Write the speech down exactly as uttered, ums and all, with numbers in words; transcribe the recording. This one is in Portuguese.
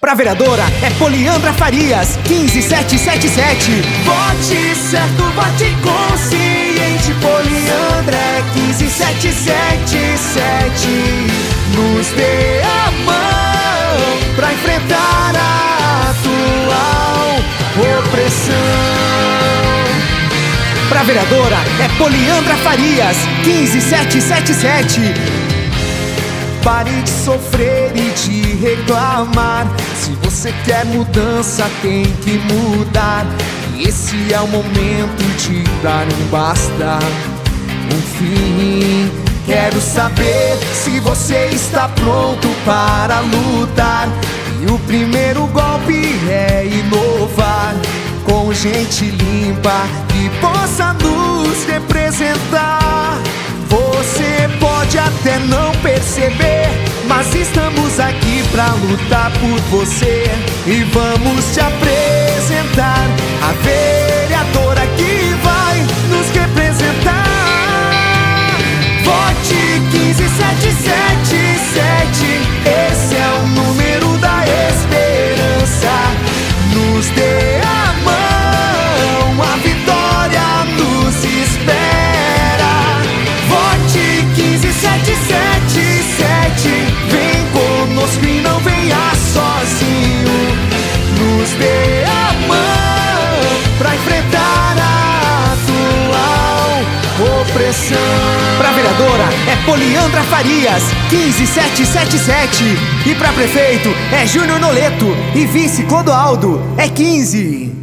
Pra vereadora é Poliandra Farias, quinze sete sete sete. Vote certo, vote consciente. Poliandra é quinze sete sete sete. Nos dê a mão pra enfrentar a atual opressão. Pra vereadora é Poliandra Farias, quinze sete sete sete. Pare de sofrer e de reclamar. Se você quer mudança, tem que mudar. E esse é o momento de dar um basta, um fim. Quero saber se você está pronto para lutar. E o primeiro golpe é inovar, com gente limpa que possa nos representar. Você pode até não perceber, mas estamos aqui pra lutar por você. E vamos te apresentar a vereadora que vai nos representar. Vote quinze sete sete sete. Esse é o número da esperança. Nos dê a mão, a vitória nos espera. Sete, sete, sete. Vem conosco e não venha sozinho. Nos dê a mão pra enfrentar a atual opressão. Pra vereadora é Poliandra Farias, quinze sete sete sete. E pra prefeito é Júnior Noleto. E vice Clodoaldo é quinze.